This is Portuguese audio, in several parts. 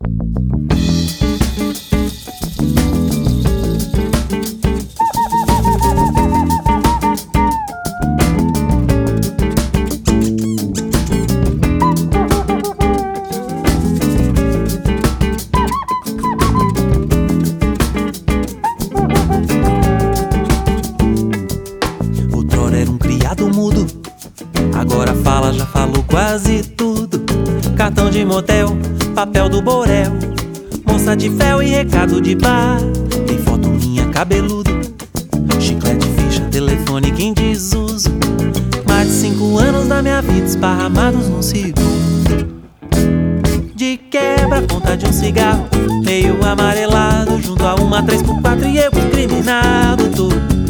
Mudo, agora fala, já falou quase tudo. Cartão de motel, papel do borel, moça de fel e recado de bar. Tem foto minha cabeludo, chiclete, ficha, telefone que em desuso. Mais de 5 anos da minha vida esparramados num segundo. De quebra, ponta de um cigarro, meio amarelado, junto a uma 3x4 e eu incriminado tô.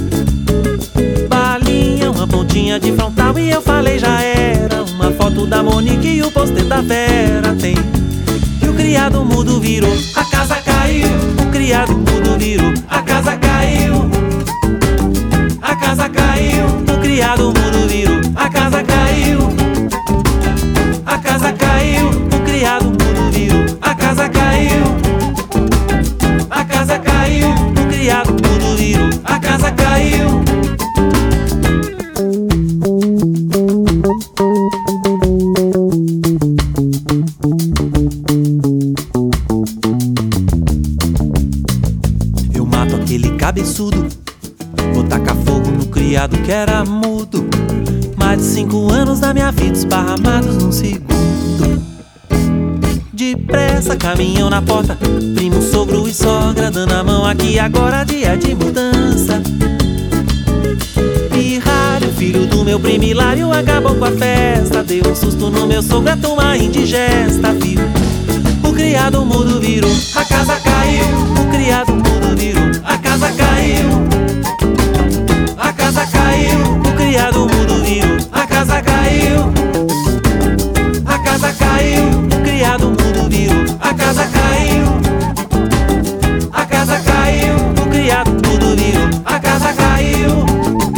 Uma pontinha de frontal e eu falei já era. Uma foto da Monique e o pôster da Vera tem. E o criado mudo virou, a casa caiu. O criado mudo virou, a casa caiu. A casa caiu. O criado mudo virou, a casa caiu. A casa caiu. O criado mudo virou, a casa caiu. A casa caiu. O criado mudo virou, a casa caiu. Eu mato aquele cabeçudo, vou tacar fogo no criado que era mudo. Mais de 5 anos da minha vida esparramados num segundo. Depressa, caminhão na porta, primo, sogro e sogra dando a mão aqui agora, dia de mudança. Pirralho, filho do meu primo Hilário, acabou com a festa. Deu um susto no meu sogro, a turma indigesta, viu? O criado mudo virou, a casa caiu. O criado mudo virou, a casa caiu. A casa caiu. O criado mudo virou, a casa caiu. A casa caiu. O criado mudo virou, a casa caiu. A casa caiu. O criado mudo virou, a casa caiu.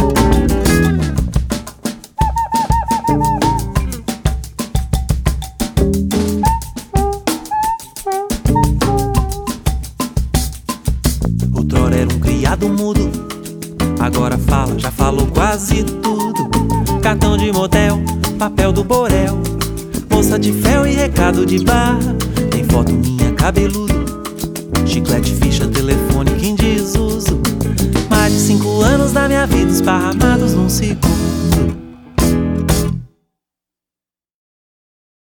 Outrora era um criado mudo, agora fala, já falou quase tudo. Cartão de motel, papel do borel, moça de fel e recado de bar. Tem foto minha cabeludo, chiclete, ficha, telefone que em desuso. Mais de 5 anos da minha vida esparramados num segundo.